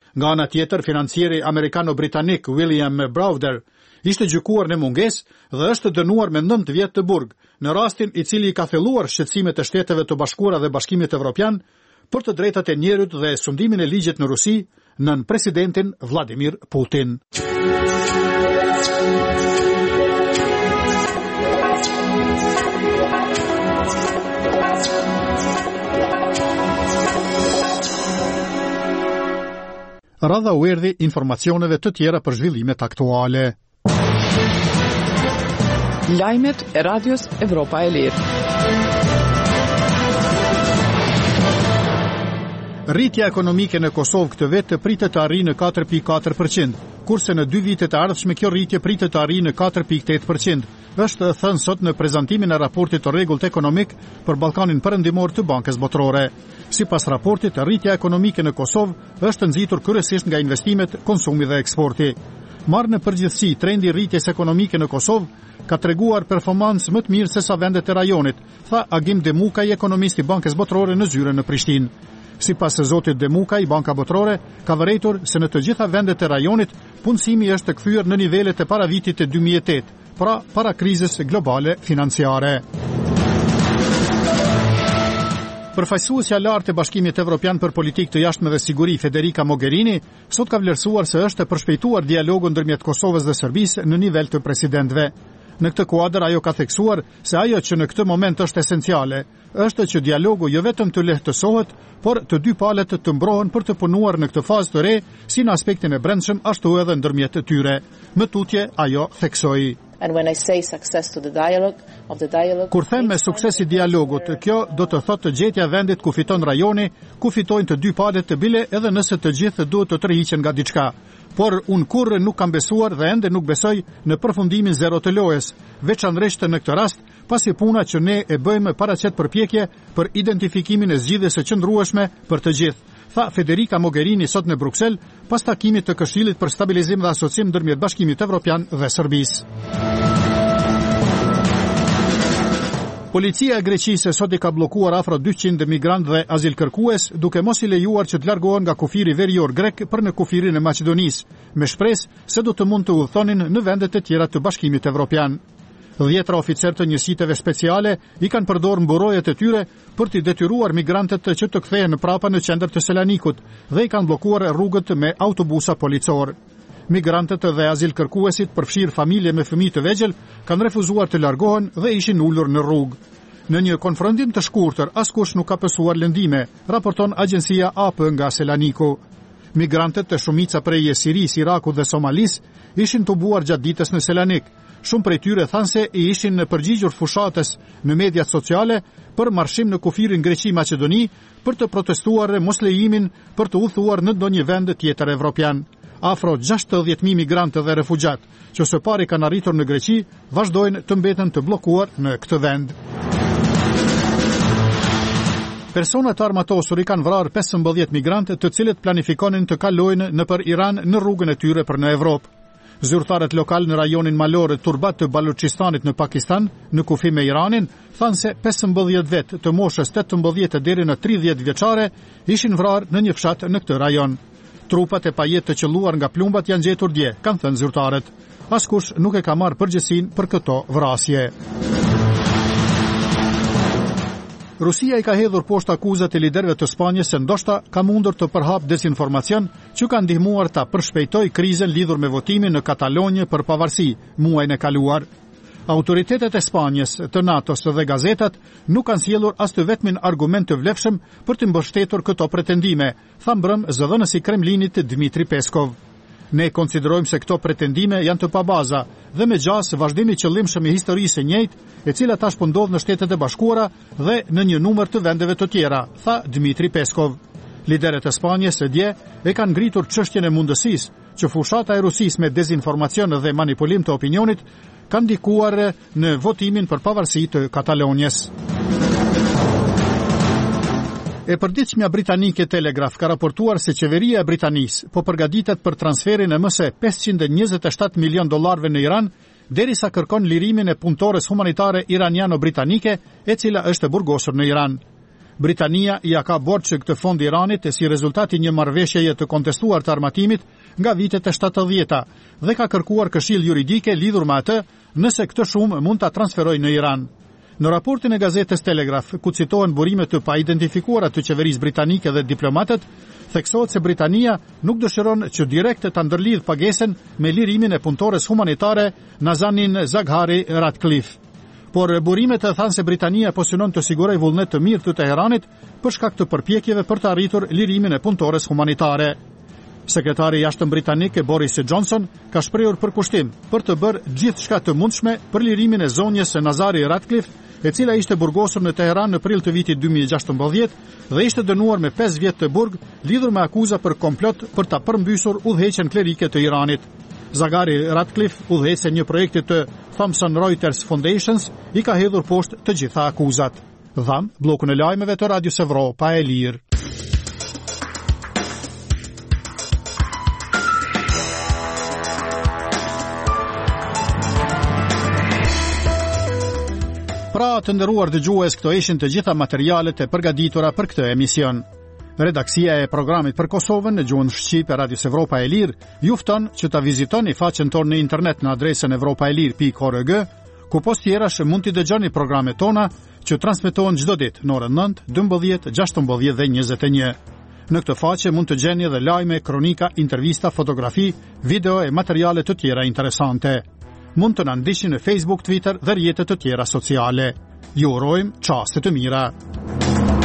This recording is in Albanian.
Nga ana tjetër, financieri amerikano-britanik William Browder ishte gjykuar në mungesë dhe është dënuar me 9 vjet të burg, në rastin i cili ka filluar shqetësimet e Shteteve të Bashkuara dhe Bashkimit Evropian për të drejtat e njerit dhe sundimin e ligjit në Rusi nën presidentin Vladimir Putin. Radha u erdhi informacioneve të tjera për zhvillimet aktuale. Lajmet e Radios Evropa e Lirë. Rritja ekonomike në Kosovë këtë vit pritet të arrijë në 4.4%, kurse në 2 vitet e ardhshme kjo rritje pritet të arrijë në 4.8%. Është thënë sot në prezantimin e raportit të rregullt ekonomik për Ballkanin Perëndimor të Bankës Botërore. Sipas raportit, rritja ekonomike në Kosovë është nxitur kryesisht nga investimet, konsumi dhe eksporti. Marrë në përgjithësi, trendi i rritjes ekonomike në Kosovë ka treguar performancë më të mirë se sa vendet e rajonit, tha Agim Demukaj, ekonomist i Bankës Botërore në zyre në Prishtinë. Sipas zotit Demukaj, Banka Botërore ka vërejtur se në të gjitha vendet e rajonit punësimi është kthyer në nivelet e para vitit të 2008, pra para krizës globale financiare. Përfaqësuesja lartë e Bashkimit Evropian për politikë të jashtme dhe siguri, Federica Mogherini, sot ka vlerësuar se është e përshpejtuar dialogu ndërmjet Kosovës dhe Serbisë në nivel të presidentëve. Në këtë kuadër ajo ka theksuar se ajo që në këtë moment është esenciale, është që dialogu jo vetëm të lehtësohet, por të dy palët të mbrohen për të punuar në këtë fazë të re, si në aspektin e brendshëm ashtu edhe ndërmjet të tyre. Më tutje ajo theksoi. Kur them me sukses i dialogut, kjo do të thotë gjetja vendit ku fiton rajoni, ku fitojnë të dy palët të bile edhe nëse të gjithë duhet të tërhiqen nga diçka. Por unë kurrë nuk kam besuar dhe ende nuk besoj në përfundimin zero të lojës, veçanërisht në këtë rast, pasi puna që ne e bëjmë paraqet përpjekje për identifikimin e zgjidhjes së qëndrueshme për të gjithë, tha Federica Mogherini sot në Bruksel pas takimit të Këshillit për stabilizim dhe asociim ndërmjet Bashkimit Evropian dhe Serbisë. Policia e Greqisë sot i ka bllokuar afro 200 migrantë dhe azilkërkues, duke mos i lejuar që të largohen nga kufiri verior grek për në kufirin e Maqedonisë, me shpresë se do të mund të udhëtonin në vendet e tjera të Bashkimit Evropian. 10 oficerë të njësiteve speciale i kanë përdorur mburojet e tyre për të detyruar migrantët që të kthehen prapa në qendër të Selanikut dhe i kanë bllokuar rrugët me autobusa policor. Migrantët dhe azilkërkuesit, përfshirë familje me fëmijë të vegjël, kanë refuzuar të largohen dhe ishin ulur në rrugë. Në një konfrontim të shkurtër, askush nuk ka pësuar lëndime, raporton agjencia AP nga Selaniku. Migrantët të shumica prej Siris, Irakut dhe Somalis ishin tubuar gjatë ditës në Selanik. Shumë prej tyre thanë se i ishin përgjigjur fushatës në mediat sociale për marshim në kufirin Greqi-Maqedoni për të protestuar mos lejimin për të udhëtuar në ndonjë vend tjetër evropian. Afro 60.000 migrantë dhe refugjat që së pari kanë arritur në Greqi vazhdojnë të mbeten të bllokuar në këtë vend. Personat armatosur i kanë vrarë 15 migrantë të cilët planifikonin të kalojnë nëpër Iran në rrugën e tyre për në Evropë. Zyrtarët lokal në rajonin malor Turbat të Baluchistanit në Pakistan, në kufi me Iranin, thanë se 15 vet të moshës 18 deri në 30 vjeçare ishin vrarë në një fshat në këtë rajon. Trupat e pajet të qelluar nga plumbat janë gjetur dje, kanë thënë zyrtarët. Askush nuk e ka marrë përgjegjësinë për këto vrasje. Rusia i ka hedhur poshtë akuzat e liderëve të Spanjës se ndoshta ka mundur të përhap dezinformacion që ka ndihmuar ta përshpejtojë krizën lidhur me votimin në Katalonjë për pavarësi muajin e kaluar. Autoritetet e Spanjës, të NATO-s dhe gazetat nuk kanë sjellur as të vetmin argument të vlefshëm për të mbështetur këto pretendime, tha mbrëm zëdhënësi i Kremlinit Dmitri Peskov. Ne konsiderojmë se këto pretendime janë të pabaza dhe me gjas vazhdimi qëllimshëm i historisë së njëjtë, e cila tashmë ndodh në Shtetet e Bashkuara dhe në një numër të vendeve të tjera, tha Dmitri Peskov. Liderët e Spanjës dje e kanë ngritur çështjen e mundësisë që fushata e Rusisë me dezinformacion dhe manipulim të opinionit kanë ndikuar në votimin për pavarësi të Katalonjës. E përditshmja britanike Telegraph ka raportuar se qeveria e Britanisë po përgatitet për transferin e më së 527 milion dollarëve në Iran, derisa kërkon lirimin e punëtores humanitare iraniano-britanike, e cila është burgosur në Iran. Britania ja ka borxë këtë fond Iranit si rezultati një marrëveshjeje të kontestuar të armatimit nga vitet e 70-ta dhe ka kërkuar këshill juridike lidhur me atë nëse këtë shumë mund ta transferojë në Iran. Në raportin e gazetës Telegraph, ku citohen burime të paidentifikuara të qeverisë britanike dhe diplomatët, theksohet se Britania nuk dëshiron që direkt ta ndërlidh pagesën me lirimin e punëtores humanitare Nazanin Zaghari Ratcliffe. Por burimet e thanë se Britania po synon të sigurojë vullnet të mirë të Teheranit për shkak të përpjekjeve për të arritur lirimin e punëtores humanitare. Sekretari i jashtëm britanik Boris Johnson ka shprehur përkushtim për të bërë gjithçka të mundshme për lirimin e zonjës Nazari Ratcliffe, e cila ishte burgosur në Teheran në prill të vitit 2016 dhe ishte dënuar me 5 vjet të burg lidhur me akuza për komplot për ta përmbysur udhëheqjen klerike të Iranit. Zaghari Ratcliffe, udhëheqëse një projekti të Thomson Reuters Foundations, i ka hedhur poshtë të gjitha akuzat. Dham, bllokun e lajmeve të Radios Evropa e Lirë. Pra të nderuar dëgjues, këto ishin të gjitha materialet e përgatitura për këtë emision. Redaksia e programit për Kosovën në gjuhën shqipe Radios Evropa e Lirë ju fton që ta vizitoni faqen tonë në internet në adresën evropaelir.org, ku post tjerash mund t'i dëgjoni programet tona që transmetohen çdo ditë në orën 9, 12, 16 dhe 21. Në këtë faqe mund të gjeni edhe lajme, kronika, intervista, fotografi, video e materiale të tjera interesante. Mund të na ndiqni në Facebook, Twitter dhe rrjetet të tjera sociale. Ju urojmë çaste të mira.